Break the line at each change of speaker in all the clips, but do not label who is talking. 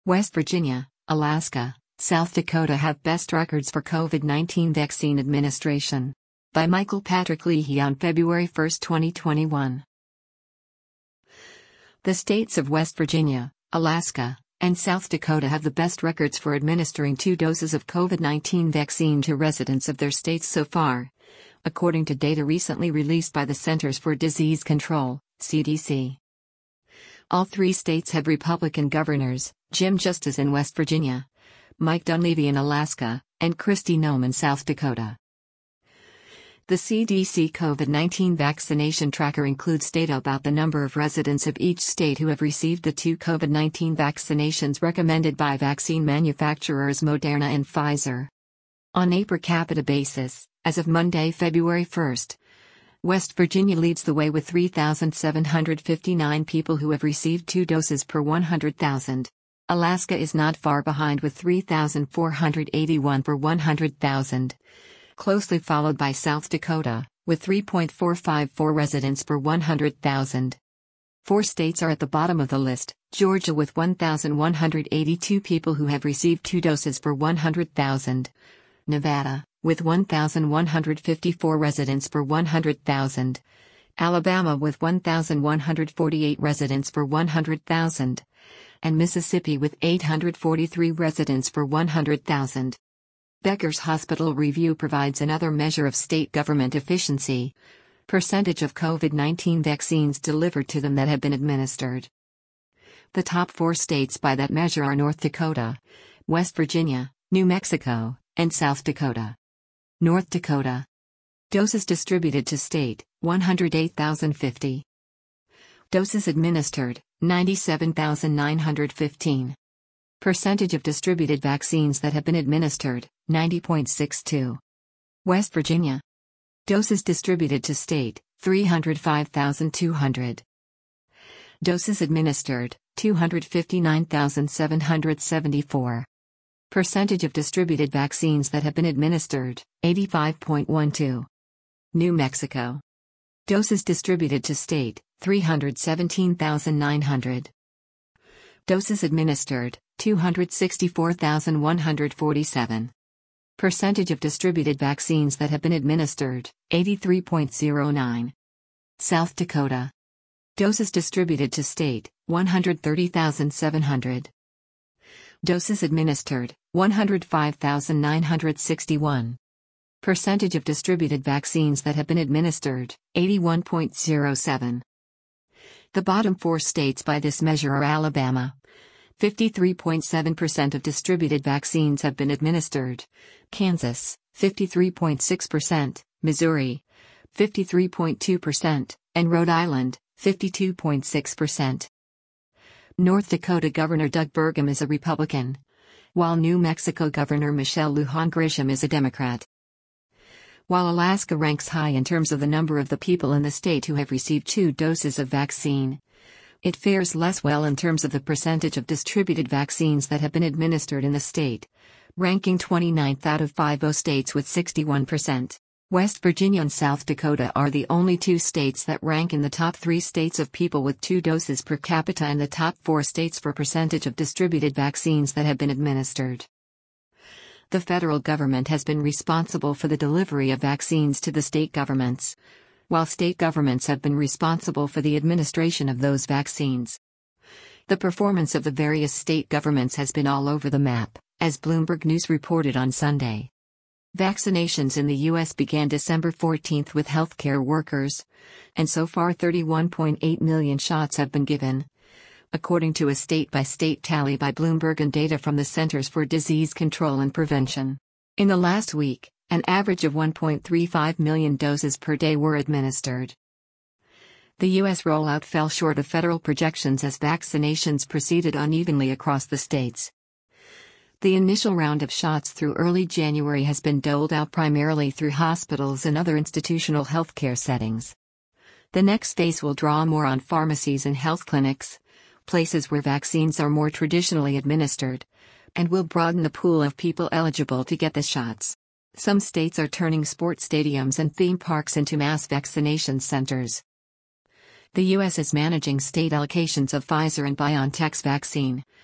West Virginia, Alaska, South Dakota have best records for COVID-19 vaccine administration. By Michael Patrick Leahy on February 1, 2021. The states of West Virginia, Alaska, and South Dakota have the best records for administering 2 doses of COVID-19 vaccine to residents of their states so far, according to data recently released by the Centers for Disease Control, CDC. All 3 states have Republican governors: Jim Justice in West Virginia, Mike Dunleavy in Alaska, and Kristi Noem in South Dakota. The CDC COVID-19 vaccination tracker includes data about the number of residents of each state who have received the 2 COVID-19 vaccinations recommended by vaccine manufacturers Moderna and Pfizer. On a per capita basis, as of Monday, February 1, West Virginia leads the way with 3,759 people who have received 2 doses per 100,000. Alaska is not far behind with 3,481 per 100,000. Closely followed by South Dakota, with 3.454 residents per 100,000. 4 states are at the bottom of the list: Georgia with 1,182 people who have received 2 doses per 100,000. Nevada, with 1,154 residents per 100,000. Alabama with 1,148 residents per 100,000. And Mississippi with 843 residents per 100,000. Becker's Hospital Review provides another measure of state government efficiency: percentage of COVID-19 vaccines delivered to them that have been administered. The top 4 states by that measure are North Dakota, West Virginia, New Mexico, and South Dakota. North Dakota. Doses distributed to state, 108,050. Doses administered, 97,915. Percentage of distributed vaccines that have been administered, 90.62. West Virginia. Doses distributed to state, 305,200. Doses administered, 259,774. Percentage of distributed vaccines that have been administered, 85.12. New Mexico. Doses distributed to state, 317,900. Doses administered, 264,147. Percentage of distributed vaccines that have been administered, 83.09. South Dakota. Doses distributed to state, 130,700. Doses administered, 105,961. Percentage of distributed vaccines that have been administered, 81.07. The bottom 4 states by this measure are Alabama. 53.7% of distributed vaccines have been administered. Kansas, 53.6%, Missouri, 53.2%, and Rhode Island, 52.6%. North Dakota Governor Doug Burgum is a Republican, while New Mexico Governor Michelle Lujan Grisham is a Democrat. While Alaska ranks high in terms of the number of the people in the state who have received 2 doses of vaccine, it fares less well in terms of the percentage of distributed vaccines that have been administered in the state, ranking 29th out of 50 states with 61%. West Virginia and South Dakota are the only 2 states that rank in the top 3 states of people with 2 doses per capita and the top 4 states for percentage of distributed vaccines that have been administered. The federal government has been responsible for the delivery of vaccines to the state governments, while state governments have been responsible for the administration of those vaccines. The performance of the various state governments has been all over the map, as Bloomberg News reported on Sunday. Vaccinations in the U.S. began December 14 with healthcare workers, and so far 31.8 million shots have been given, according to a state-by-state tally by Bloomberg and data from the Centers for Disease Control and Prevention. In the last week, an average of 1.35 million doses per day were administered. The U.S. rollout fell short of federal projections as vaccinations proceeded unevenly across the states. The initial round of shots through early January has been doled out primarily through hospitals and other institutional healthcare settings. The next phase will draw more on pharmacies and health clinics, places where vaccines are more traditionally administered, and will broaden the pool of people eligible to get the shots. Some states are turning sports stadiums and theme parks into mass vaccination centers. The U.S. is managing state allocations of Pfizer and BioNTech's vaccine,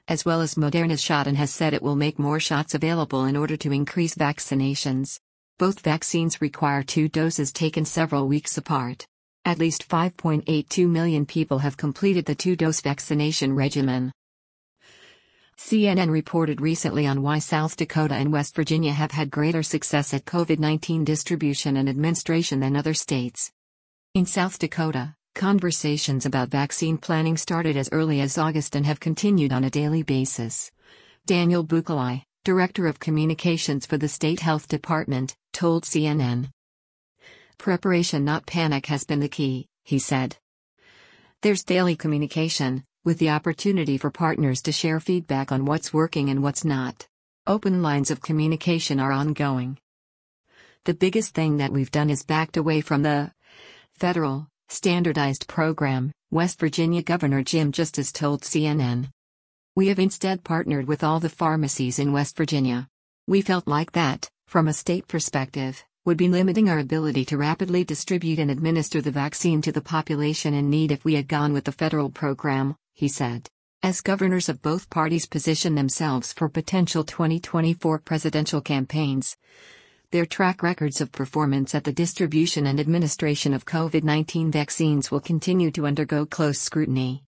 as well as Moderna's shot, and has said it will make more shots available in order to increase vaccinations. Both vaccines require 2 doses taken several weeks apart. At least 5.82 million people have completed the 2-dose vaccination regimen. CNN reported recently on why South Dakota and West Virginia have had greater success at COVID-19 distribution and administration than other states. In South Dakota, conversations about vaccine planning started as early as August and have continued on a daily basis. Daniel Buchalai, Director of Communications for the State Health Department, told CNN. "Preparation, not panic, has been the key," he said. "There's daily communication, with the opportunity for partners to share feedback on what's working and what's not. Open lines of communication are ongoing. The biggest thing that we've done is backed away from the federal, standardized program," West Virginia Governor Jim Justice told CNN. "We have instead partnered with all the pharmacies in West Virginia. We felt like that, from a state perspective, would be limiting our ability to rapidly distribute and administer the vaccine to the population in need if we had gone with the federal program," he said. As governors of both parties position themselves for potential 2024 presidential campaigns, their track records of performance at the distribution and administration of COVID-19 vaccines will continue to undergo close scrutiny.